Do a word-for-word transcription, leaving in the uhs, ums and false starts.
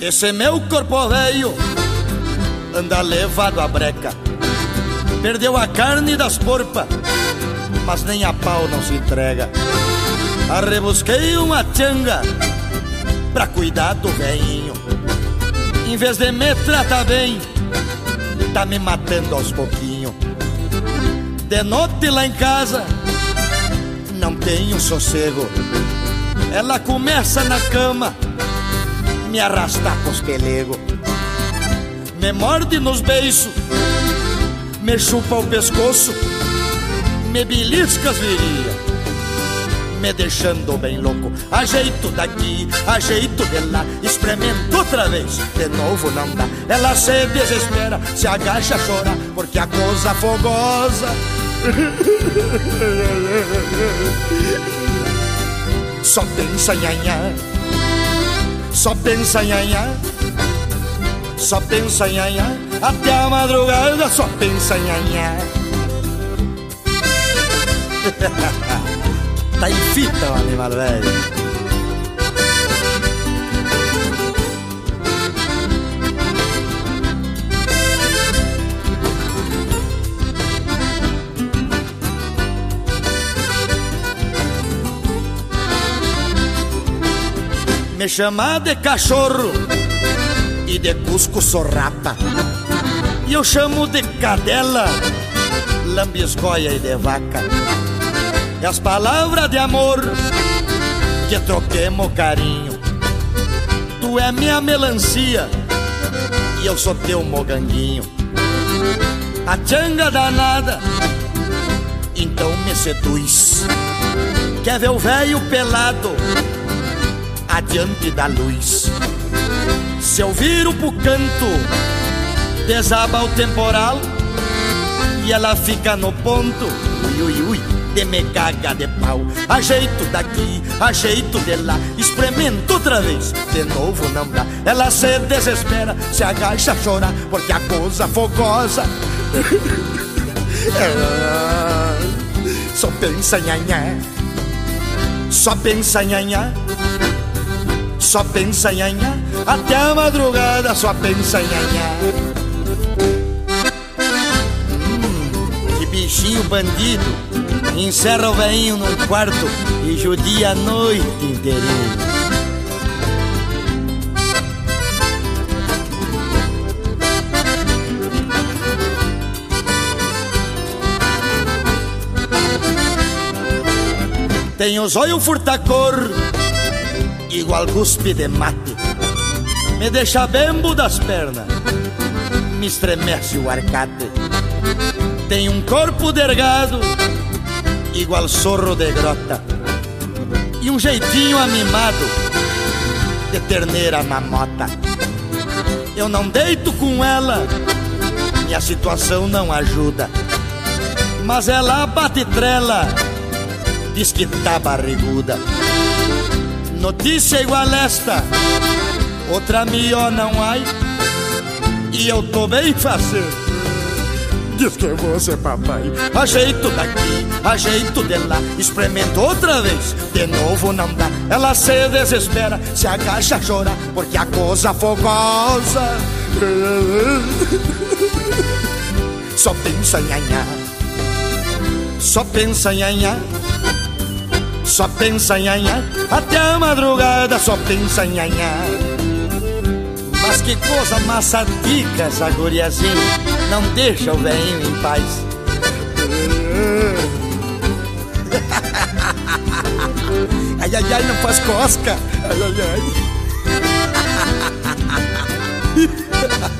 Esse meu corpo velho anda levado a breca, perdeu a carne das porpas, mas nem a pau não se entrega. Arrebusquei uma tchanga pra cuidar do velhinho, em vez de me tratar bem, tá me matando aos pouquinhos. De noite lá em casa não tenho sossego, ela começa na cama me arrasta pros pelegos, me morde nos beiços, me chupa o pescoço, me belisca as virilhas, me deixando bem louco. Ajeito daqui, ajeito de lá, experimento outra vez, de novo não dá. Ela se desespera, se agacha a chorar, porque a coisa fogosa só pensa em anhar, só pensa em anhar, só pensa em anhar, até a madrugada só pensa em anhar. Tá em fita o animal velho. Me chama de cachorro e de cusco sorrapa, e eu chamo de cadela, lambisgoia e de vaca. E as palavras de amor que troquemos carinho, tu é minha melancia e eu sou teu moganguinho. A tchanga danada então me seduz, quer ver o velho pelado adiante da luz. Se eu viro pro canto, desaba o temporal e ela fica no ponto, ui, ui, ui, de me caga de pau. Ajeito daqui, ajeito de lá, experimento outra vez, de novo não dá. Ela se desespera, se agacha a chorar, porque a coisa fogosa ela só pensa em anhar, só pensa em anhar, só pensa em anhar, até a madrugada só pensa em anhar. Hum, que bichinho bandido, encerra o velhinho num quarto e judia a noite inteirinha. Tem os olhos furtacor igual cuspe de mate, me deixa bembo das pernas, me estremece o arcate. Tem um corpo dergado igual zorro de grota, e um jeitinho amimado de terneira na mota. Eu não deito com ela, minha situação não ajuda, mas ela bate trela, diz que tá barriguda. Notícia igual esta, outra melhor não há, e eu tô bem faceiro, diz que eu vou ser papai. Ajeito daqui, ajeito de lá, experimento outra vez, de novo não dá. Ela se desespera, se agacha a chorar, porque a coisa fogosa só pensa em anhar, só pensa em anhar, só pensa em anhar, até a madrugada só pensa em anhar. Mas que coisa maçatica essa guriazinha, não deixa o velhinho em paz. Ai, ai, ai, não faz cosca. Ai, ai, ai.